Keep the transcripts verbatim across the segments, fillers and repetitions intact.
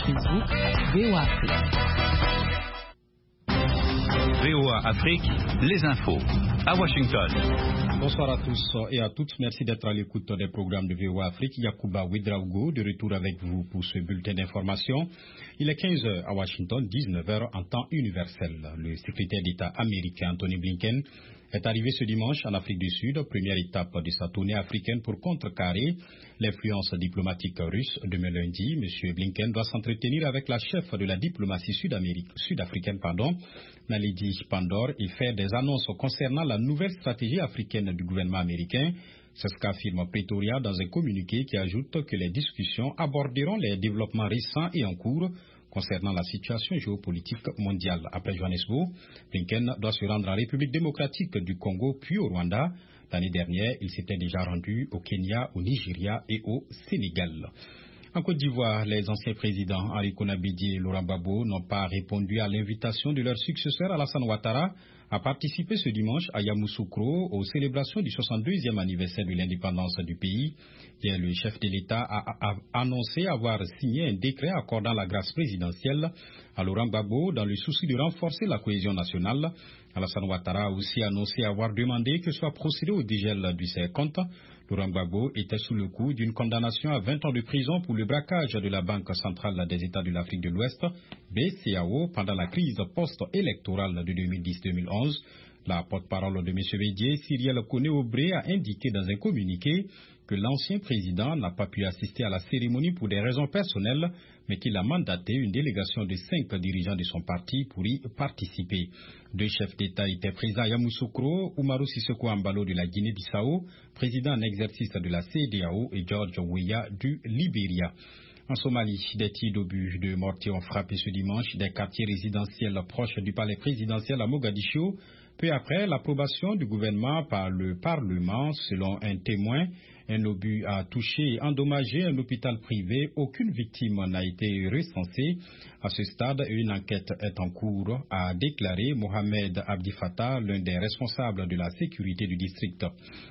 Facebook V O A Afrique. V O A Afrique, les infos, à Washington. Bonsoir à tous et à toutes. Merci d'être à l'écoute des programmes de V O A Afrique. Yacouba Ouedraogo, de retour avec vous pour ce bulletin d'information. Il est quinze heures à Washington, dix-neuf heures en temps universel. Le secrétaire d'État américain Anthony Blinken est arrivé ce dimanche en Afrique du Sud, première étape de sa tournée africaine pour contrecarrer l'influence diplomatique russe. Demain lundi, M. Blinken doit s'entretenir avec la chef de la diplomatie sud-africaine, pardon, Naledi Pandor, et faire des annonces concernant la nouvelle stratégie africaine du gouvernement américain. C'est ce qu'affirme Pretoria dans un communiqué qui ajoute que les discussions aborderont les développements récents et en cours concernant la situation géopolitique mondiale. Après Johannesburg, Blinken doit se rendre en République démocratique du Congo puis au Rwanda. L'année dernière, il s'était déjà rendu au Kenya, au Nigeria et au Sénégal. En Côte d'Ivoire, les anciens présidents Henri Konaté et Laurent Gbagbo n'ont pas répondu à l'invitation de leur successeur Alassane Ouattara à participer ce dimanche à Yamoussoukro aux célébrations du soixante-deuxième anniversaire de l'indépendance du pays. Hier, le chef de l'État a, a annoncé avoir signé un décret accordant la grâce présidentielle à Laurent Gbagbo dans le souci de renforcer la cohésion nationale. Alassane Ouattara a aussi annoncé avoir demandé que soit procédé au dégel de ses comptes. Laurent Gbagbo était sous le coup d'une condamnation à vingt ans de prison pour le braquage de la Banque centrale des États de l'Afrique de l'Ouest, B C A O, pendant la crise post-électorale de deux mille dix deux mille onze. La porte-parole de M. Bédié, Cyrielle Koné-Obré, a indiqué dans un communiqué que l'ancien président n'a pas pu assister à la cérémonie pour des raisons personnelles, mais qu'il a mandaté une délégation de cinq dirigeants de son parti pour y participer. Deux chefs d'État étaient présents à Yamoussoukro, Umaru Sissoko Embalo de la Guinée-Bissau, président en exercice de la C E D E A O, et George Weah du Libéria. En Somalie, des tirs d'obus de mortier ont frappé ce dimanche des quartiers résidentiels proches du palais présidentiel à Mogadiscio, peu après l'approbation du gouvernement par le Parlement. Selon un témoin, un obus a touché et endommagé un hôpital privé. Aucune victime n'a été recensée. À ce stade, une enquête est en cours, a déclaré Mohamed Abdi Fattah, l'un des responsables de la sécurité du district.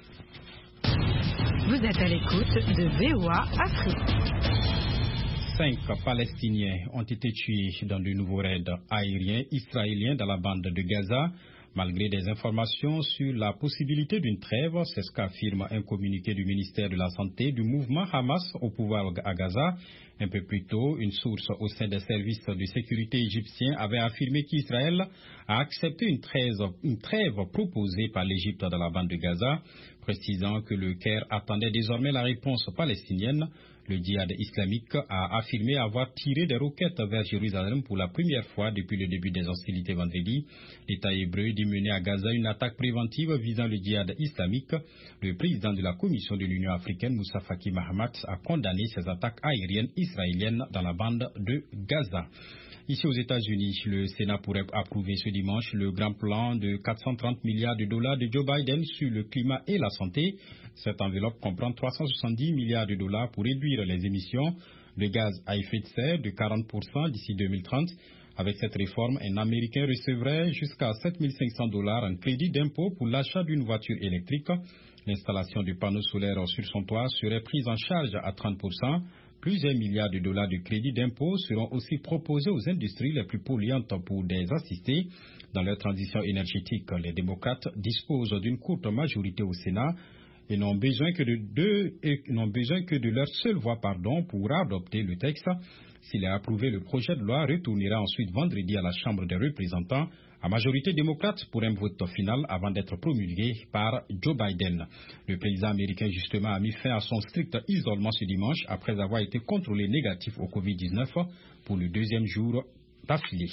Vous êtes à l'écoute de V O A Afrique. Cinq Palestiniens ont été tués dans de nouveaux raids aériens israéliens dans la bande de Gaza. Malgré des informations sur la possibilité d'une trêve, c'est ce qu'affirme un communiqué du ministère de la Santé du mouvement Hamas au pouvoir à Gaza. Un peu plus tôt, une source au sein des services de sécurité égyptiens avait affirmé qu'Israël a accepté une trêve, une trêve proposée par l'Égypte dans la bande de Gaza, précisant que le Caire attendait désormais la réponse palestinienne. Le djihad islamique a affirmé avoir tiré des roquettes vers Jérusalem pour la première fois depuis le début des hostilités vendredi. L'État hébreu dit mener à Gaza une attaque préventive visant le djihad islamique. Le président de la Commission de l'Union africaine, Moussa Faki Mahamat, a condamné ces attaques aériennes israéliennes dans la bande de Gaza. Ici aux États-Unis, le Sénat pourrait approuver ce dimanche le grand plan de quatre cent trente milliards de dollars de Joe Biden sur le climat et la santé. Cette enveloppe comprend trois cent soixante-dix milliards de dollars pour réduire les émissions de gaz à effet de serre de quarante pour cent d'ici deux mille trente. Avec cette réforme, un Américain recevrait jusqu'à sept mille cinq cents dollars en crédit d'impôt pour l'achat d'une voiture électrique. L'installation de panneaux solaires sur son toit serait prise en charge à trente pour cent. Plusieurs milliards de dollars de crédits d'impôt seront aussi proposés aux industries les plus polluantes pour les assister dans leur transition énergétique. Les démocrates disposent d'une courte majorité au Sénat et n'ont besoin que de, deux, et n'ont besoin que de leur seule voix pardon, pour adopter le texte. S'il est approuvé, le projet de loi retournera ensuite vendredi à la Chambre des représentants à majorité démocrate pour un vote final avant d'être promulgué par Joe Biden. Le président américain justement a mis fin à son strict isolement ce dimanche après avoir été contrôlé négatif au covid dix-neuf pour le deuxième jour d'affilée.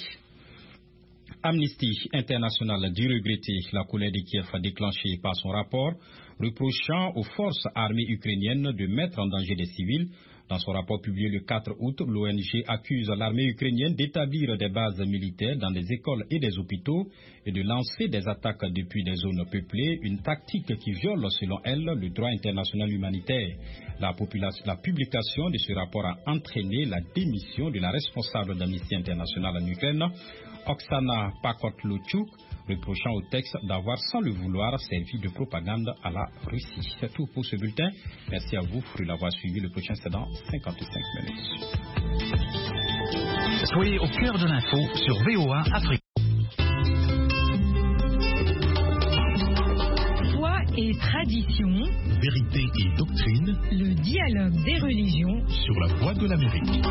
Amnesty International dit regretter la colère de Kiev déclenchée par son rapport, reprochant aux forces armées ukrainiennes de mettre en danger des civils. Dans son rapport publié le quatre août, l'O N G accuse l'armée ukrainienne d'établir des bases militaires dans des écoles et des hôpitaux et de lancer des attaques depuis des zones peuplées, une tactique qui viole, selon elle, le droit international humanitaire. La, la publication de ce rapport a entraîné la démission de la responsable d'Amnesty International en Ukraine, Oksana Pakotluchuk, reprochant au texte d'avoir sans le vouloir servi de propagande à la Russie. C'est tout pour ce bulletin. Merci à vous de l'avoir suivi. Le prochain c'est dans cinquante-cinq minutes. Soyez au cœur de l'info sur V O A Afrique. Foi et tradition, vérité et doctrine, le dialogue des religions sur la voie de l'Amérique.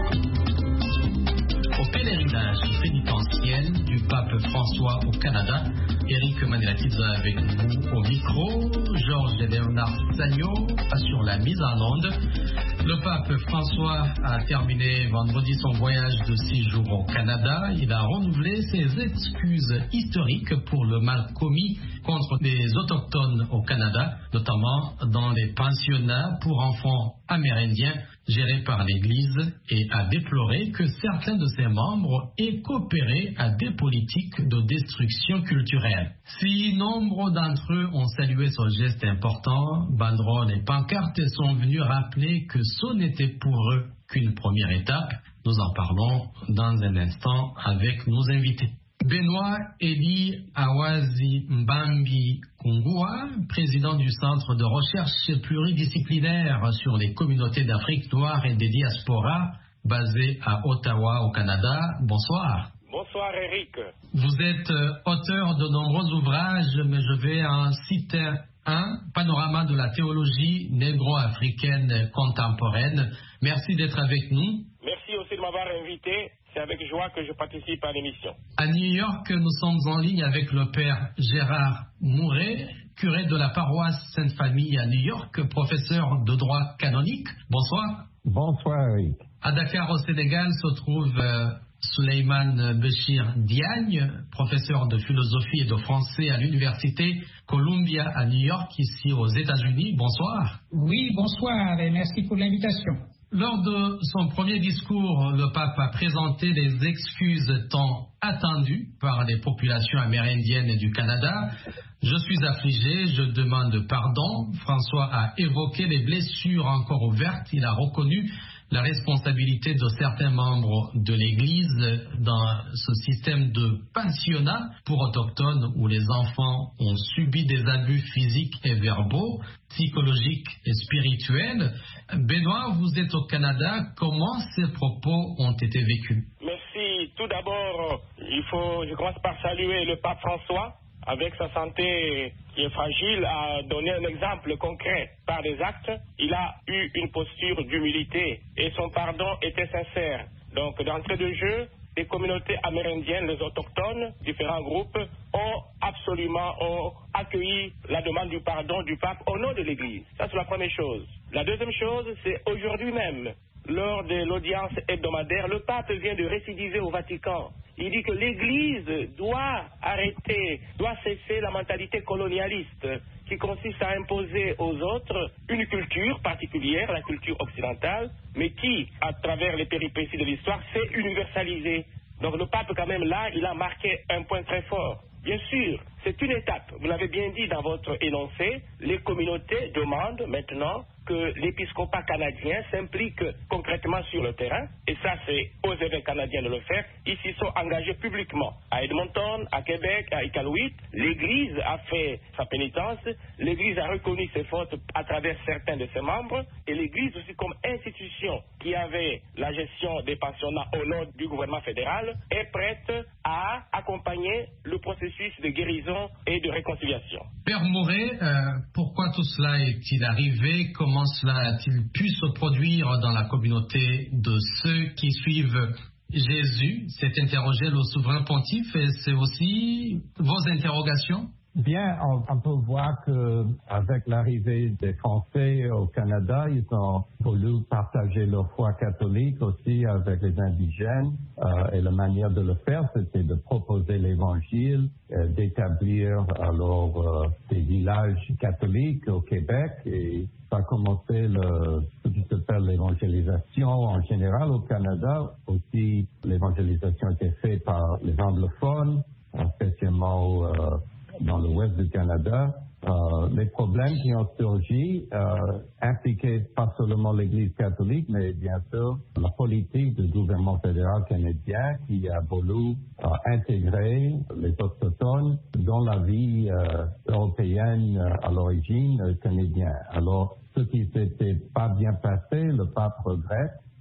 Au pèlerinage pénitentiel du pape François au Canada, Eric Manilakidza avec vous au micro, Georges Bernard Sagno assure la mise en onde. Le pape François a terminé vendredi son voyage de six jours au Canada. Il a renouvelé ses excuses historiques pour le mal commis contre les autochtones au Canada, notamment dans les pensionnats pour enfants amérindiens gérés par l'Église, et a déploré que certains de ses membres aient coopéré à des politiques de destruction culturelle. Si nombre d'entre eux ont salué ce geste important, banderoles et pancartes sont venus rappeler que ce n'était pour eux qu'une première étape. Nous en parlons dans un instant avec nos invités. Benoît Eli Awazi Mbambi Kungua, président du Centre de recherche pluridisciplinaire sur les communautés d'Afrique noire et des diasporas, basé à Ottawa, au Canada. Bonsoir. Bonsoir Eric. Vous êtes auteur de nombreux ouvrages, mais je vais en citer un, Panorama de la théologie négro-africaine contemporaine. Merci d'être avec nous. Merci aussi de m'avoir invité. C'est avec joie que je participe à l'émission. À New York, nous sommes en ligne avec le père Gérard Mouret, curé de la paroisse Sainte-Famille à New York, professeur de droit canonique. Bonsoir. Bonsoir, Eric. À Dakar, au Sénégal, se trouve euh, Souleymane Béchir Diagne, professeur de philosophie et de français à l'université Columbia à New York, ici aux États-Unis. Bonsoir. Oui, bonsoir et merci pour l'invitation. Lors de son premier discours, le pape a présenté les excuses tant attendues par les populations amérindiennes du Canada. Je suis affligé, je demande pardon. François a évoqué les blessures encore ouvertes. Il a reconnu la responsabilité de certains membres de l'Église dans ce système de pensionnat pour autochtones où les enfants ont subi des abus physiques et verbaux, psychologiques et spirituels. Benoît, vous êtes au Canada. Comment ces propos ont été vécus? Merci. Tout d'abord, il faut, je commence par saluer le pape François, avec sa santé qui est fragile, a donné un exemple concret par des actes. Il a eu une posture d'humilité et son pardon était sincère. Donc, d'entrée de jeu, les communautés amérindiennes, les autochtones, différents groupes, ont absolument ont accueilli la demande du pardon du pape au nom de l'Église. Ça, c'est la première chose. La deuxième chose, c'est aujourd'hui même, lors de l'audience hebdomadaire, le pape vient de récidiver au Vatican. Il dit que l'Église doit arrêter, doit cesser la mentalité colonialiste qui consiste à imposer aux autres une culture particulière, la culture occidentale, mais qui, à travers les péripéties de l'histoire, s'est universalisée. Donc le pape, quand même, là, il a marqué un point très fort. Bien sûr, c'est une étape. Vous l'avez bien dit dans votre énoncé, les communautés demandent maintenant que l'épiscopat canadien s'implique concrètement sur le terrain. Et ça, c'est aux évêques canadiens de le faire. Ils s'y sont engagés publiquement. À Edmonton, à Québec, à Iqaluit, l'Église a fait sa pénitence. L'Église a reconnu ses fautes à travers certains de ses membres. Et l'Église aussi, comme institution qui avait la gestion des pensionnats au nom du gouvernement fédéral, est prête à accompagner le processus de guérison et de réconciliation. Père Mouret, euh, pourquoi tout cela est-il arrivé? Comment cela a-t-il pu se produire dans la communauté de ceux qui suivent Jésus? C'est interrogé le souverain pontife et c'est aussi vos interrogations? Bien, on, on peut voir que avec l'arrivée des Français au Canada, ils ont voulu partager leur foi catholique aussi avec les indigènes. Euh, et la manière de le faire, c'était de proposer l'Évangile, euh, d'établir alors euh, des villages catholiques au Québec. Et ça a commencé le, ce qui s'appelle l'évangélisation en général au Canada. Aussi, l'évangélisation était faite par les anglophones, spécialement euh, dans l'ouest du Canada. Euh, les problèmes qui ont surgi euh, impliquaient pas seulement l'Église catholique, mais bien sûr la politique du gouvernement fédéral canadien qui a voulu euh, intégrer les autochtones dans la vie euh, européenne euh, à l'origine euh, canadienne. Alors, ce qui s'était pas bien passé, le pape regrette.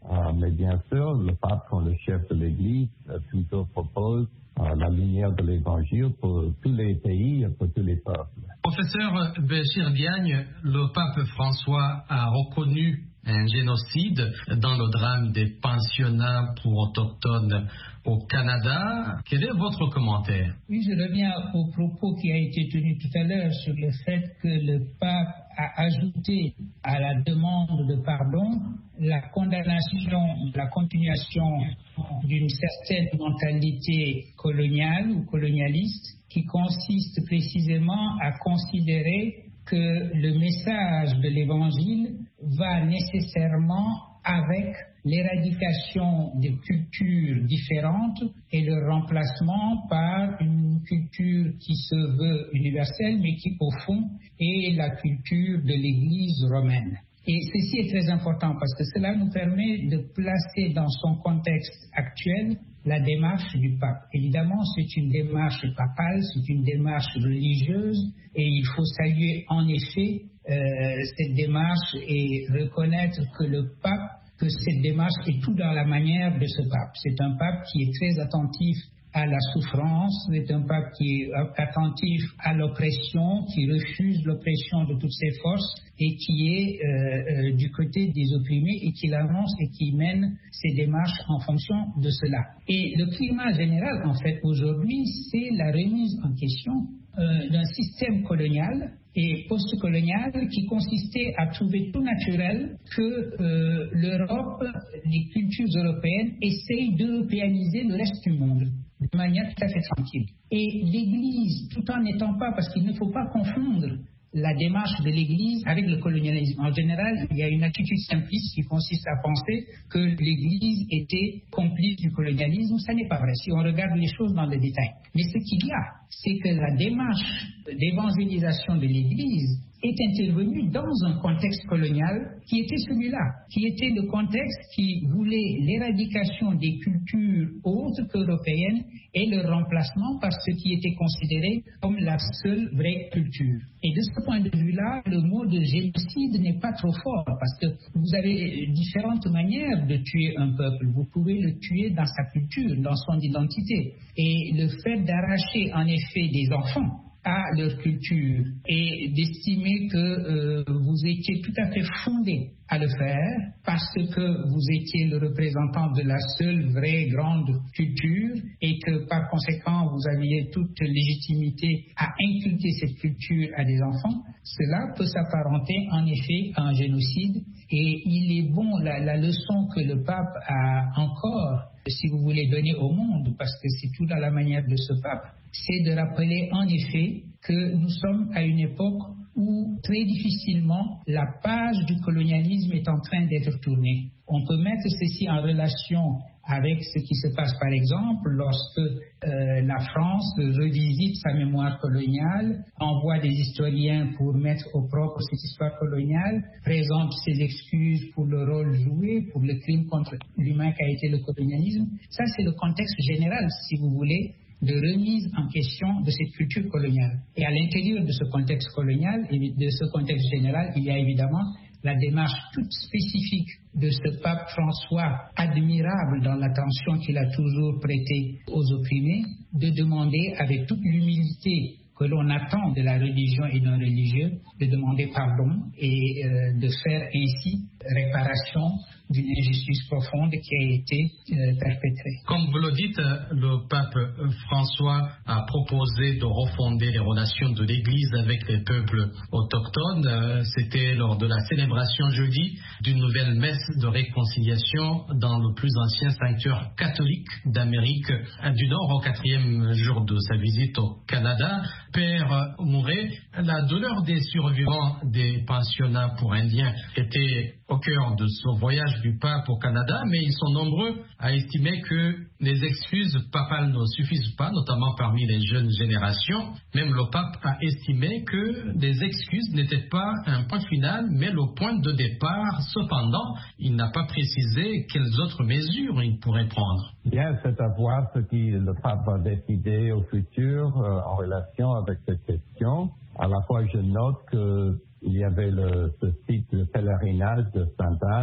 Euh, mais bien sûr, le pape, comme le chef de l'Église, euh, toujours propose euh, la lumière de l'Évangile pour tous les pays et pour tous les peuples. Professeur Béchir Diagne, le pape François a reconnu un génocide dans le drame des pensionnats pour autochtones au Canada. Quel est votre commentaire? Oui, je reviens au propos qui a été tenu tout à l'heure sur le fait que le pape a ajouté à la demande de pardon la condamnation, la continuation d'une certaine mentalité coloniale ou colonialiste qui consiste précisément à considérer que le message de l'Évangile va nécessairement avec l'éradication des cultures différentes et le remplacement par une culture qui se veut universelle mais qui au fond est la culture de l'Église romaine. Et ceci est très important parce que cela nous permet de placer dans son contexte actuel la démarche du pape. Évidemment, c'est une démarche papale, c'est une démarche religieuse et il faut saluer en effet euh, cette démarche et reconnaître que le pape, que cette démarche est tout dans la manière de ce pape. C'est un pape qui est très attentif à la souffrance, c'est un pape qui est attentif à l'oppression, qui refuse l'oppression de toutes ses forces et qui est euh, euh, du côté des opprimés et qui l'annonce et qui mène ses démarches en fonction de cela. Et le climat général, en fait, aujourd'hui, c'est la remise en question euh, d'un système colonial et post-colonial qui consistait à trouver tout naturel que euh, l'Europe, les cultures européennes essayent d'européaniser le reste du monde de manière tout à fait tranquille. Et l'Église, tout en n'étant pas, parce qu'il ne faut pas confondre la démarche de l'Église avec le colonialisme. En général, il y a une attitude simpliste qui consiste à penser que l'Église était complice du colonialisme. Ça n'est pas vrai si on regarde les choses dans le détail. Mais ce qu'il y a, c'est que la démarche d'évangélisation de l'Église est intervenue dans un contexte colonial qui était celui-là, qui était le contexte qui voulait l'éradication des cultures autres qu'européennes et le remplacement par ce qui était considéré comme la seule vraie culture. Et de ce point de vue-là, le mot de génocide n'est pas trop fort parce que vous avez différentes manières de tuer un peuple. Vous pouvez le tuer dans sa culture, dans son identité. Et le fait d'arracher en effet des enfants à leur culture et d'estimer que euh, vous étiez tout à fait fondé à le faire parce que vous étiez le représentant de la seule vraie grande culture et que par conséquent vous aviez toute légitimité à inculquer cette culture à des enfants, cela peut s'apparenter en effet à un génocide. Et il est bon, la, la leçon que le pape a encore, si vous voulez, donner au monde, parce que c'est tout dans la manière de ce pape, c'est de rappeler en effet que nous sommes à une époque où très difficilement la page du colonialisme est en train d'être tournée. On peut mettre ceci en relation avec ce qui se passe par exemple lorsque euh, la France revisite sa mémoire coloniale, envoie des historiens pour mettre au propre cette histoire coloniale, présente ses excuses pour le rôle joué, pour le crime contre l'humain qu'a été le colonialisme. Ça, c'est le contexte général, si vous voulez, de remise en question de cette culture coloniale. Et à l'intérieur de ce contexte colonial et de ce contexte général, il y a évidemment la démarche toute spécifique de ce pape François, admirable dans l'attention qu'il a toujours prêtée aux opprimés, de demander avec toute l'humilité que l'on attend de la religion et d'un religieux, de demander pardon et euh, de faire ainsi réparation d'une injustice profonde qui a été euh, perpétrée. Comme vous le dites, le pape François a proposé de refonder les relations de l'Église avec les peuples autochtones. C'était lors de la célébration jeudi d'une nouvelle messe de réconciliation dans le plus ancien sanctuaire catholique d'Amérique du Nord, au quatrième jour de sa visite au Canada. Père Mouret, la douleur des survivants des pensionnats pour Indiens était au cœur de ce voyage du pape au Canada, mais ils sont nombreux à estimer que les excuses papales ne suffisent pas, notamment parmi les jeunes générations. Même le pape a estimé que les excuses n'étaient pas un point final, mais le point de départ. Cependant, il n'a pas précisé quelles autres mesures il pourrait prendre. Bien, c'est à voir ce que le pape va décider au futur euh, en relation avec cette question. À la fois, je note qu'il y avait le, ce site de pèlerinage de Sainte-Anne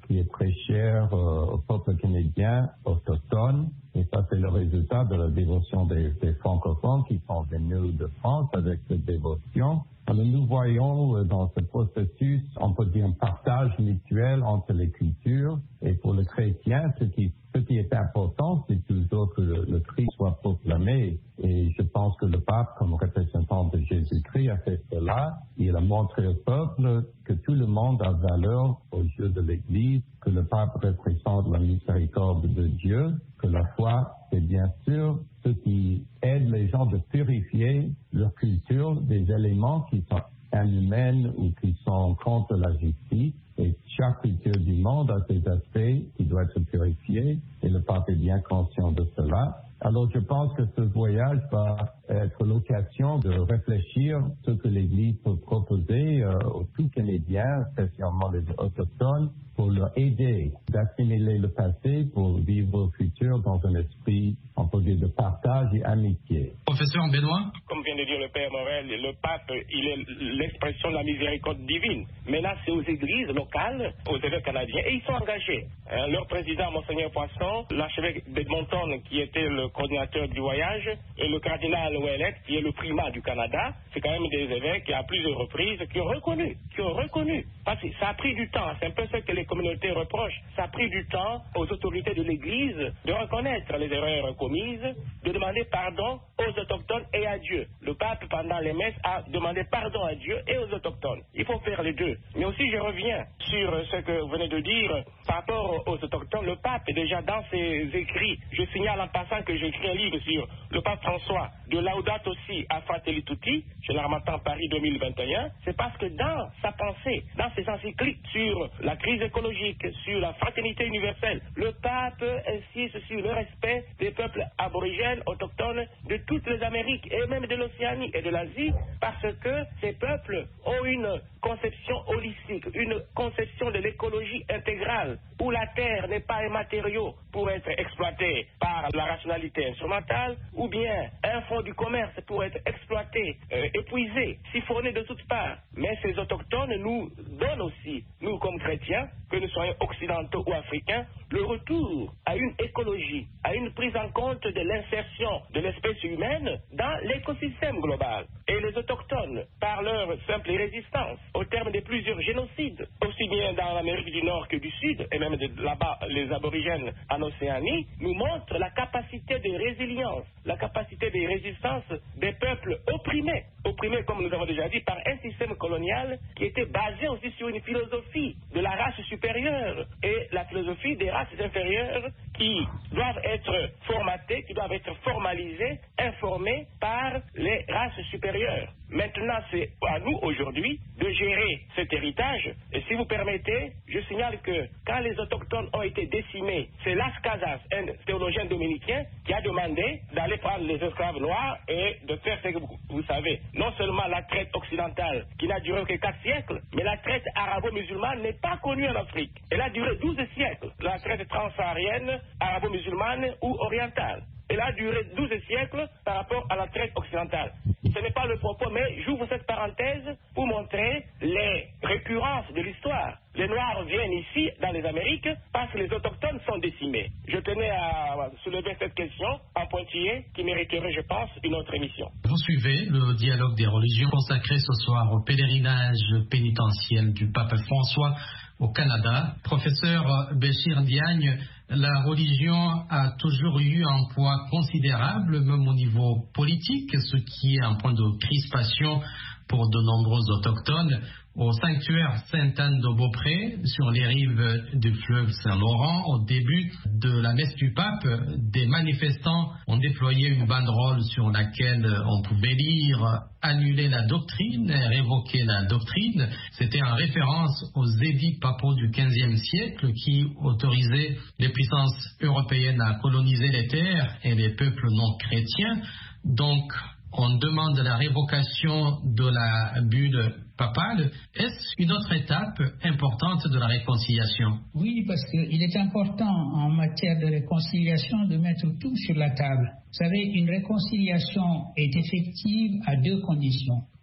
qui est très cher euh, au peuple canadien autochtone. Et ça, c'est le résultat de la dévotion des, des francophones qui sont venus de France avec cette dévotion. Alors, nous voyons dans ce processus, on peut dire, un partage mutuel entre les cultures. Et pour le chrétien, ce qui, ce qui est important, c'est toujours que le, le Christ soit proclamé. Et je pense que le pape, comme représentant de Jésus-Christ, a fait cela. Il a montré au peuple que tout le monde a valeur aux yeux de l'Église, que le pape représente la miséricorde de Dieu, que la foi, c'est bien sûr ce qui aide les gens de purifier leur culture des éléments qui sont inhumains ou qui sont contre la justice. Et chaque culture du monde a ses aspects qui doivent être purifiés et le pape est bien conscient de cela. Alors je pense que ce voyage va être l'occasion de réfléchir ce que l'Église peut proposer euh, aux tout Canadiens, spécialement les autochtones, pour leur aider d'assimiler le passé pour vivre le futur dans un esprit, on peut dire, de partage et amitié. Professeur Benoît? Comme vient de dire le Père Morel, le pape, il est l'expression de la miséricorde divine. Maintenant, c'est aux églises locales, aux évêques canadiens, et ils sont engagés. Hein, leur président, Monseigneur Poisson, l'archevêque d'Edmonton, qui était le coordinateur du voyage, et le cardinal Ouellet, qui est le primat du Canada, c'est quand même des évêques qui, à plusieurs reprises, qui ont reconnu, qui ont reconnu. Parce que ça a pris du temps, c'est un peu ce que les communautés reprochent. Ça a pris du temps aux autorités de l'Église de reconnaître les erreurs commises, de demander pardon aux autochtones et à Dieu. Le pape, pendant les messes, a demandé pardon à Dieu et aux autochtones. Il faut faire les deux. Mais aussi, je reviens sur ce que vous venez de dire par rapport aux autochtones. Le pape, déjà dans ses écrits, je signale en passant que j'ai écrit un livre sur le pape François, de Laudato Si à Fratelli Tutti, chez l'Harmattan Paris deux mille vingt et un, c'est parce que dans sa pensée, dans ses encycliques sur la crise écologique, sur la fraternité universelle, le pape insiste sur le respect des peuples aborigènes, autochtones de toutes les Amériques et même de l'Océanie et de l'Asie, parce que ces peuples ont une conception holistique, une conception de l'écologie intégrale, où la terre n'est pas un matériau pour être exploité par la rationalité instrumentale, ou bien un fonds du commerce pour être exploité, euh, épuisé, siphonné de toutes parts. Mais ces autochtones nous donnent aussi, nous comme chrétiens, que nous soyons occidentaux ou africains, le retour à une écologie, à une prise en compte de l'insertion de l'espèce humaine dans l'écosystème global. Et les autochtones, par leur simple résistance, au terme de plusieurs génocides, aussi bien dans l'Amérique du Nord que du Sud, et même de là-bas, les aborigènes en Océanie, nous montrent la capacité de résilience, la capacité de résistance des peuples opprimés, opprimés, comme nous avons déjà dit, par un système colonial qui était basé aussi sur une philosophie de la race supérieure et la philosophie des races inférieures qui doivent être formatées, qui doivent être formalisées, informées par les races supérieures. Maintenant, c'est à nous aujourd'hui de gérer cet héritage. Et si vous permettez, je signale que quand les autochtones ont été décimés, c'est Las Casas, un théologien dominicain, qui a demandé d'aller prendre les esclaves noirs et de faire ce que vous, vous savez. Non seulement la traite occidentale, qui n'a duré que quatre siècles, mais la traite arabo-musulmane n'est pas connue en Afrique. Elle a duré douze siècles. La traite transsaharienne, arabo-musulmane ou orientale. Elle a duré douze siècles par rapport à la traite occidentale. Ce n'est pas le propos, mais j'ouvre cette parenthèse pour montrer les récurrences de l'histoire. Les Noirs viennent ici, dans les Amériques, parce que les autochtones sont décimés. Je tenais à soulever cette question en pointillé qui mériterait, je pense, une autre émission. Vous suivez le dialogue des religions consacré ce soir au pèlerinage pénitentiel du pape François au Canada. Professeur Béchir Diagne, la religion a toujours eu un poids considérable, même au niveau politique, ce qui est un point de crispation pour de nombreux autochtones. Au sanctuaire Sainte-Anne-de-Beaupré, sur les rives du fleuve Saint-Laurent, au début de la messe du pape, des manifestants ont déployé une banderole sur laquelle on pouvait lire « Annuler la doctrine, révoquer la doctrine ». C'était en référence aux édits papaux du quinzième siècle qui autorisaient les puissances européennes à coloniser les terres et les peuples non chrétiens. Donc, on demande la révocation de la bulle papale. Est-ce une autre étape importante de la réconciliation? Oui, parce qu'il est important en matière de réconciliation de mettre tout sur la table. Vous savez, une réconciliation est effective à deux conditions.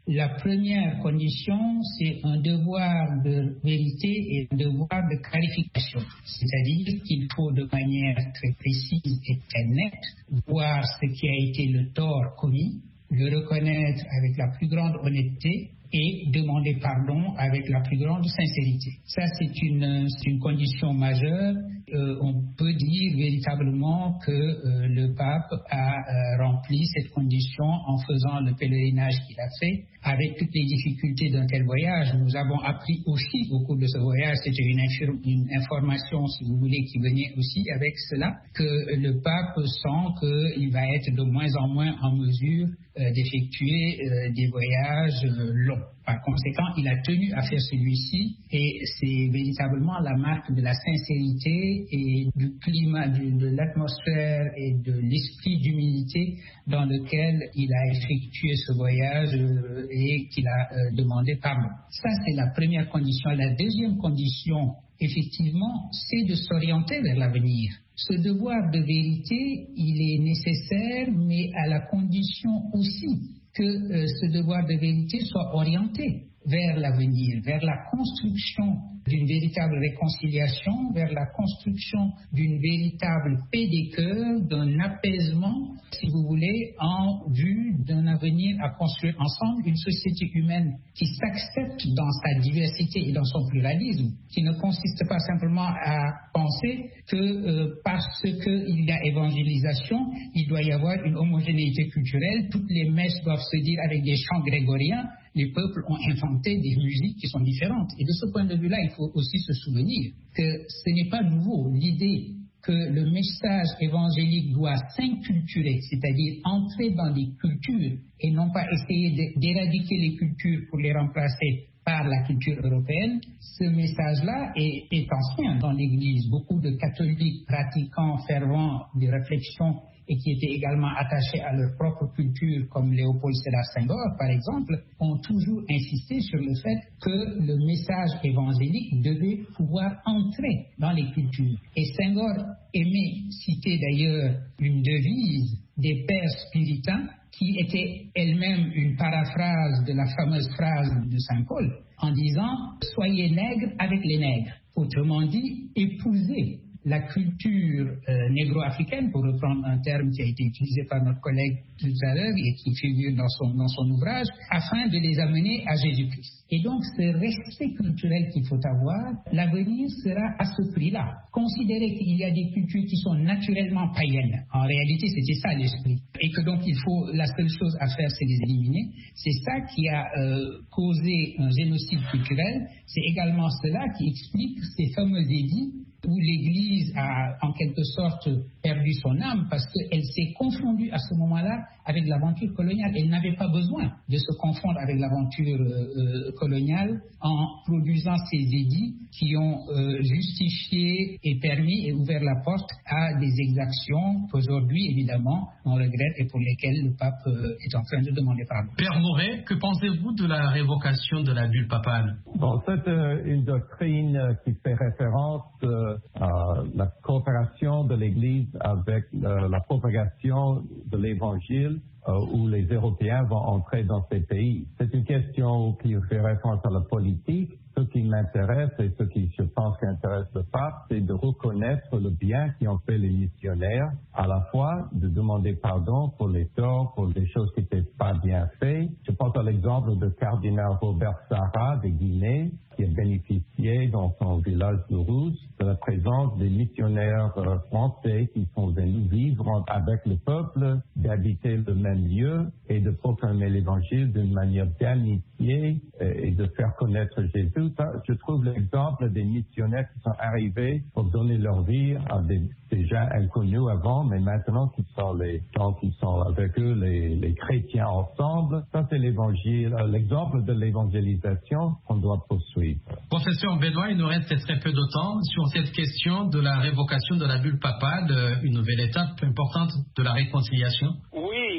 La première condition, c'est un devoir de vérité et un devoir de clarification. C'est-à-dire qu'il faut de manière très précise et très nette voir ce qui a été le tort commis, le reconnaître avec la plus grande honnêteté et demander pardon avec la plus grande sincérité. Ça, c'est une, c'est une condition majeure. Euh, on peut dire véritablement que euh, le pape a euh, rempli cette condition en faisant le pèlerinage qu'il a fait. Avec toutes les difficultés d'un tel voyage, nous avons appris aussi au cours de ce voyage, c'était une, infir- une information, si vous voulez, qui venait aussi avec cela, que le pape sent qu'il va être de moins en moins en mesure euh, d'effectuer euh, des voyages euh, longs. Par conséquent, il a tenu à faire celui-ci et c'est véritablement la marque de la sincérité et du climat, du, de l'atmosphère et de l'esprit d'humilité dans lequel il a effectué ce voyage euh, et qu'il a euh, demandé pardon. Ça, c'est la première condition. La deuxième condition, effectivement, c'est de s'orienter vers l'avenir. Ce devoir de vérité, il est nécessaire, mais à la condition aussi que euh, ce devoir de vérité soit orienté vers l'avenir, vers la construction d'une véritable réconciliation, vers la construction d'une véritable paix des cœurs, d'un apaisement, si vous voulez, en vue d'un avenir à construire ensemble, une société humaine qui s'accepte dans sa diversité et dans son pluralisme, qui ne consiste pas simplement à penser que euh, parce qu'il y a évangélisation, il doit y avoir une homogénéité culturelle, toutes les messes doivent se dire avec des chants grégoriens. Les peuples ont inventé des musiques qui sont différentes. Et de ce point de vue-là, il faut aussi se souvenir que ce n'est pas nouveau. L'idée que le message évangélique doit s'inculturer, c'est-à-dire entrer dans des cultures et non pas essayer d'éradiquer les cultures pour les remplacer par la culture européenne, ce message-là est, est ancien dans l'Église. Beaucoup de catholiques pratiquants, fervents de réflexion et qui étaient également attachés à leur propre culture, comme Léopold Sédar Senghor, par exemple, ont toujours insisté sur le fait que le message évangélique devait pouvoir entrer dans les cultures. Et Senghor aimait citer d'ailleurs une devise des pères spiritains qui était elle-même une paraphrase de la fameuse phrase de Saint Paul, en disant « Soyez nègres avec les nègres ». Autrement dit, épousez la culture euh, négro-africaine, pour reprendre un terme qui a été utilisé par notre collègue tout à l'heure et qui figure dans son, dans son ouvrage, afin de les amener à Jésus-Christ. Et donc, ce respect culturel qu'il faut avoir, l'avenir sera à ce prix-là. Considérer qu'il y a des cultures qui sont naturellement païennes. En réalité, c'était ça l'esprit. Et que donc, il faut, la seule chose à faire, c'est les éliminer. C'est ça qui a euh, causé un génocide culturel. C'est également cela qui explique ces fameux édits où l'Église a en quelque sorte perdu son âme parce qu'elle s'est confondue à ce moment-là avec l'aventure coloniale. Elle n'avait pas besoin de se confondre avec l'aventure euh, coloniale en produisant ces édits qui ont euh, justifié et permis et ouvert la porte à des exactions qu'aujourd'hui, évidemment, on regrette et pour lesquelles le pape euh, est en train de demander pardon. Père Moret, que pensez-vous de la révocation de la bulle papale? Bon, c'est euh, une doctrine euh, qui fait référence euh, à la coopération de l'Église avec euh, la propagation de l'Évangile euh, où les Européens vont entrer dans ces pays. C'est une question qui fait référence à la politique. Ce qui m'intéresse et ce qui, je pense, intéresse le pape, c'est de reconnaître le bien qui ont fait les missionnaires, à la fois de demander pardon pour les torts, pour des choses qui n'étaient pas bien faites. Je pense à l'exemple de cardinal Robert Sarah de Guinée, qui a bénéficié dans son village de Rousse de la présence des missionnaires euh, français qui sont venus vivre avec le peuple, d'habiter le même lieu et de proclamer l'évangile d'une manière d'amitié et de faire connaître Jésus. Ça, je trouve l'exemple des missionnaires qui sont arrivés pour donner leur vie à des, des gens inconnus avant, mais maintenant qui sont les gens qui sont avec eux, les, les chrétiens ensemble. Ça, c'est l'évangile, l'exemple de l'évangélisation qu'on doit poursuivre. Professeur Benoît, il nous reste très peu de temps sur cette question de la révocation de la bulle papale, une nouvelle étape importante de la réconciliation. Oui, comme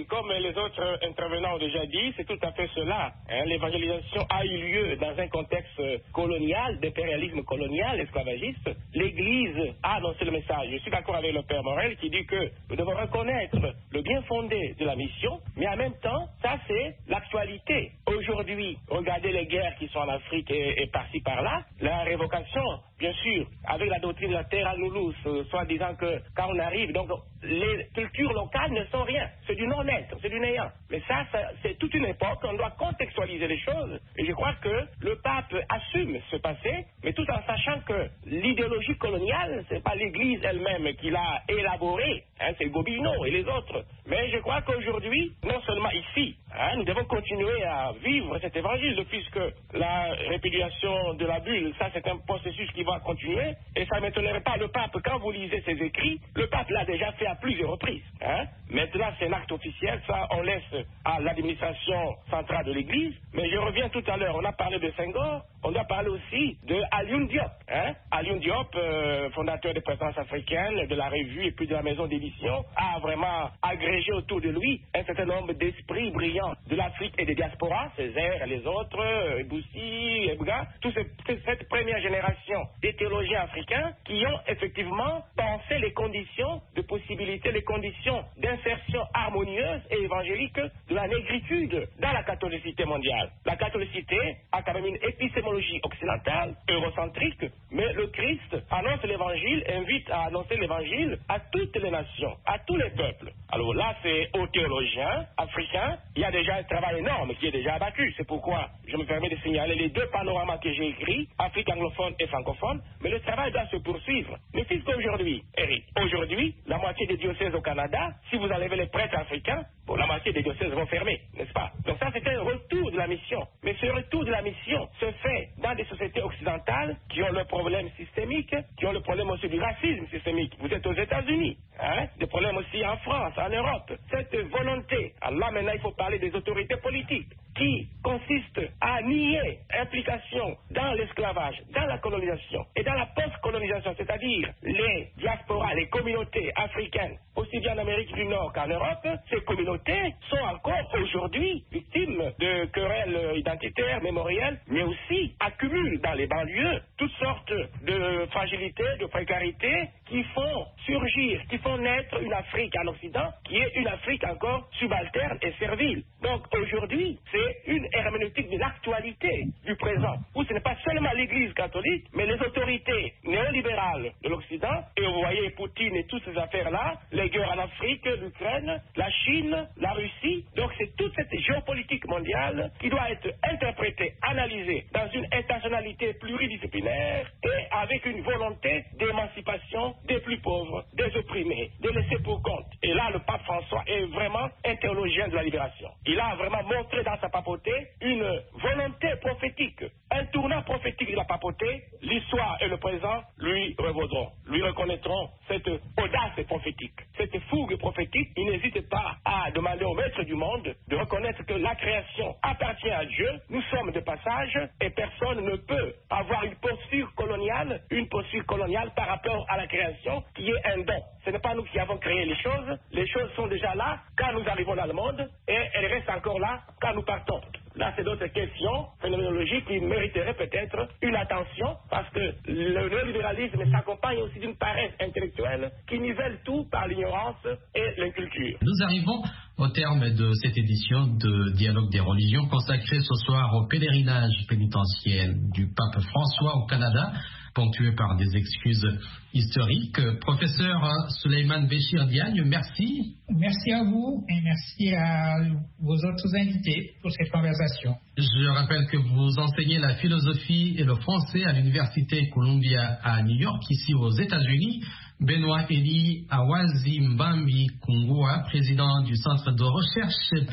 les autres intervenants ont déjà dit, c'est tout à fait cela. Hein. L'évangélisation a eu lieu dans un contexte colonial, d'impérialisme colonial, esclavagiste. L'Église a annoncé le message. Je suis d'accord avec le Père Morel qui dit que nous devons reconnaître le bien fondé de la mission, mais en même temps, ça c'est l'actualité. Aujourd'hui, regardez les guerres qui sont en Afrique et, et par-ci par-là, la révocation, bien sûr, avec la doctrine de la terra nullius, euh, soit disant que quand on arrive, donc les cultures locales ne sont rien, c'est du non-être, c'est du néant. Mais ça, ça c'est toute une époque, on doit contextualiser les choses, et je crois que le pape assume ce passé, mais tout en sachant que l'idéologie coloniale, c'est pas l'Église elle-même qui l'a élaborée, hein, c'est Gobineau et les autres. Mais je crois qu'aujourd'hui, non seulement ici, hein, nous devons continuer à vivre cet évangile, puisque la répudiation de la bulle, ça c'est un processus qui va continuer, et ça ne m'étonnerait pas, le pape, quand vous lisez ses écrits, le pape l'a déjà fait à plusieurs reprises. Hein. Maintenant, c'est un acte officiel, ça on laisse à l'administration centrale de l'Église, mais je reviens tout à l'heure, on a parlé de Senghor, on doit parler aussi de Alioune Diop. Hein. Alioune Diop, euh, fondateur des présences africaines, de la revue et puis de la maison d'édition, a vraiment agrégé autour de lui un certain nombre d'esprits brillants de l'Afrique et des diasporas, Césaire et les autres, euh, Boussi, Ebga, toute cette première génération des théologiens africains qui ont effectivement pensé les conditions de possibilité, les conditions d'insertion harmonieuse et évangélique de la négritude dans la catholicité mondiale. La catholicité a quand même une épistémologie occidentale, eurocentrique, mais le Christ annonce l'évangile, invite à annoncer l'évangile à toutes les nations, à tous les peuples. Alors là, c'est aux théologiens africains, il y a déjà un travail énorme qui est déjà abattu. C'est pourquoi je me permets de signaler les deux panoramas que j'ai écrits, Afrique anglophone et francophone, mais le travail doit se poursuivre. Mais puisqu'aujourd'hui, Eric, aujourd'hui, la moitié des diocèses au Canada, si vous enlevez les prêtres africains, bon, la moitié des diocèses vont fermer, n'est-ce pas? Donc ça, c'est un retour de la mission. Mais ce retour de la mission se fait dans des sociétés occidentales qui ont le problème systémique, qui ont le problème aussi du racisme systémique. Vous êtes aux États-Unis, hein? Des problèmes aussi en France, en Europe. Cette volonté, alors là maintenant il faut parler des autorités politiques, qui consiste à nier implication dans l'esclavage, dans la colonisation et dans la post-colonisation, c'est-à-dire les diasporas, les communautés africaines, aussi bien en Amérique du Nord qu'en Europe. Ces communautés sont encore aujourd'hui victimes de querelles identitaires, mémorielles, mais aussi accumulent dans les banlieues toutes sortes de fragilités, de précarités qui font surgir, qui font naître une Afrique en Occident qui est une Afrique encore subalterne et servile. Donc aujourd'hui, c'est une herméneutique de l'actualité du présent, où ce n'est pas seulement l'Église catholique, mais les autorités néolibérales de l'Occident, et vous voyez Poutine et toutes ces affaires-là, les guerres en Afrique, l'Ukraine, la Chine, la Russie. Donc c'est toute cette géopolitique mondiale qui doit être interprétée, analysée dans une intentionnalité pluridisciplinaire et avec une volonté d'émancipation des plus pauvres, des opprimés, des laissés pour compte. Et là, le pape François est vraiment un théologien de la libération. Il a vraiment montré dans sa papauté une volonté prophétique, un tournant prophétique de la papauté. L'histoire et le présent lui revaudront, lui reconnaîtront cette audace prophétique, cette fougue prophétique. Il n'hésite pas à demander au maître du monde de reconnaître que la création appartient à Dieu. Nous sommes de passage et personne ne peut avoir une posture coloniale, une posture coloniale par rapport à la création qui est un don. Ce n'est pas nous qui avons créé les choses. Les choses sont déjà là quand nous arrivons dans le monde et elles restent encore là quand nous partons. Là, c'est d'autres questions phénoménologiques qui mériteraient peut-être une attention parce que le néolibéralisme s'accompagne aussi d'une paresse intellectuelle qui nivelle tout par l'ignorance et l'inculture. Nous arrivons au terme de cette édition de Dialogue des religions consacrée ce soir au pèlerinage pénitentiel du pape François au Canada, ponctué par des excuses historiques. Professeur Souleymane Béchir Diagne, merci. Merci à vous et merci à vos autres invités pour cette conversation. Je rappelle que vous enseignez la philosophie et le français à l'Université Columbia à New York, ici aux États-Unis. Benoît Eli Awazimbambi Kungua, président du Centre de recherche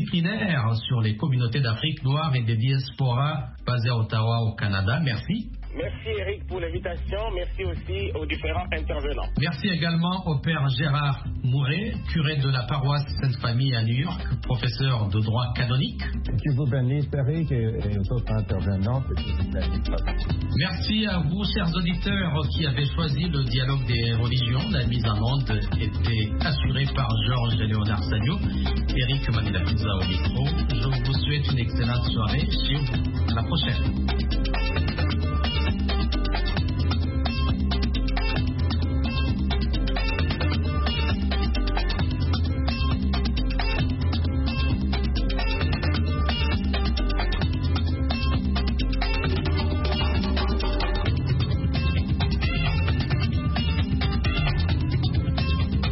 pluridisciplinaire sur les communautés d'Afrique noire et des diasporas basé à Ottawa au Canada. Merci. Merci Eric pour l'invitation. Merci aussi aux différents intervenants. Merci également au père Gérard Mouret, curé de la paroisse Sainte-Famille à New York, professeur de droit canonique. Que vous bénisse Eric et, et aux autres intervenants. Merci à vous, chers auditeurs, qui avez choisi le dialogue des religions. La mise en onde était assurée par Georges et Léonard Sagno. Eric Manila Pizza au micro. Je vous souhaite une excellente soirée chez vous. À la prochaine.